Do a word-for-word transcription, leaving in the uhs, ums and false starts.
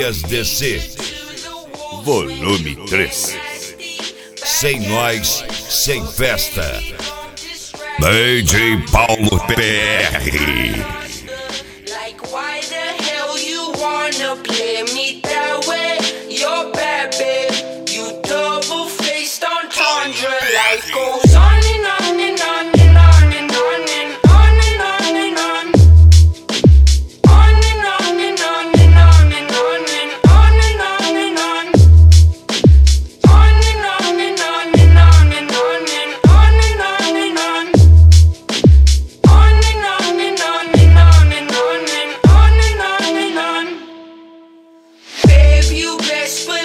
Farias D C, Volume três. Sem nós, sem festa. D J Paulo P R. Like why the hell you wanna play me that way? You're bad, babe. You double-faced entendre. Life goes on and on and on and on and on and on and on and on. On and on and on and on and on and on and on and on. On and on and on and on and on and on and on and on. On and on and on and on and on and on and on and on. Babe, you best believe